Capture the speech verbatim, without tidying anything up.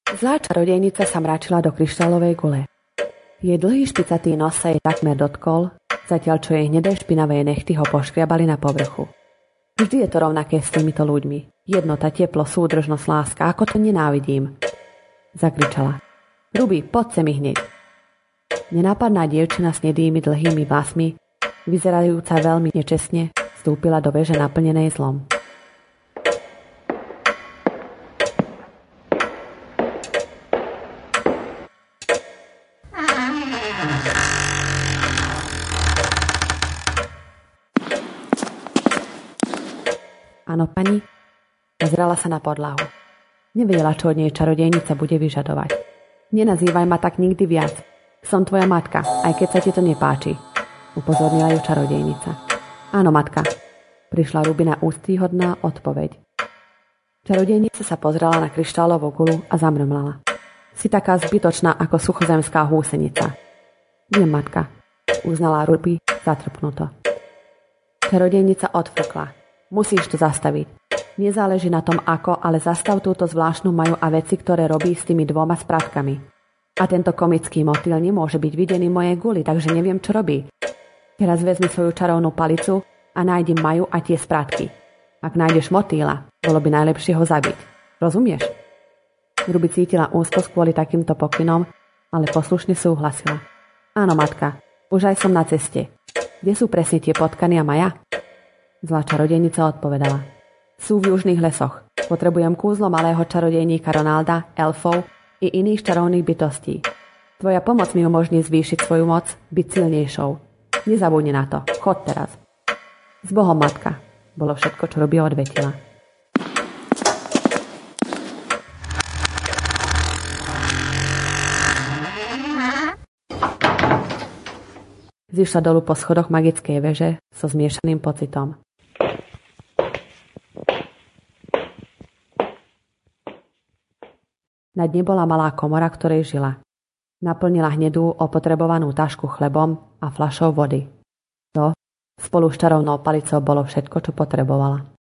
Zlá čarodejnica sa mračila do kryštálovej gule. Jej dlhý špicatý nos sa jej takmer dotkol, zatiaľ čo jej hnedé špinavé nechty ho poškriabali na povrchu. Vždy je to rovnaké s týmito ľuďmi. Jednota, teplo, súdržnosť, láska, ako to nenávidím. Zakričala. Ruby, poď sem hneď. Nenápadná dievčina s nedými dlhými vlasmi, vyzerajúca veľmi nečestne, vstúpila do veže naplnenej zlom. Áno, pani. Pozrela sa na podlahu. Nevedela, čo od nej čarodejnica bude vyžadovať. Nenazývaj ma tak nikdy viac. Som tvoja matka, aj keď sa ti to nepáči. Upozornila ju čarodejnica. Áno, matka. Prišla Ruby na úctyhodná odpoveď. Čarodejnica sa pozrela na kryštálovú gulu a zamrmlala. Si taká zbytočná ako suchozemská húsenica. Viem, matka. Uznala Ruby zatrpnuto. Čarodejnica odfrkla. Musíš to zastaviť. Nezáleží na tom ako, ale zastav túto zvláštnu Maju a veci, ktoré robí s tými dvoma spratkami. A tento komický motýl nemôže byť videný v mojej guli, takže neviem, čo robí. Teraz vezmi svoju čarovnú palicu a nájdi Maju a tie spratky. Ak nájdeš motýla, bolo by najlepšie ho zabiť. Rozumieš? Ruby cítila úzkosť kvôli takýmto pokynom, ale poslušne súhlasila. Áno, matka, už aj som na ceste. Kde sú presne tie potkany a Maja? Zlá čarodejnica odpovedala. Sú v južných lesoch. Potrebujem kúzlo malého čarodejníka Ronalda, elfov i iných čarovných bytostí. Tvoja pomoc mi umožní zvýšiť svoju moc, byť silnejšou. Nezabudni na to. Chod teraz. S Bohom, matka. Bolo všetko, čo Ruby odvetila. Zišla dolu po schodoch magickej veže so zmiešaným pocitom. Na dne bola malá komora, ktorej žila. Naplnila hnedú opotrebovanú tašku chlebom a fľašou vody. To spolu s čarovnou palicou bolo všetko, čo potrebovala.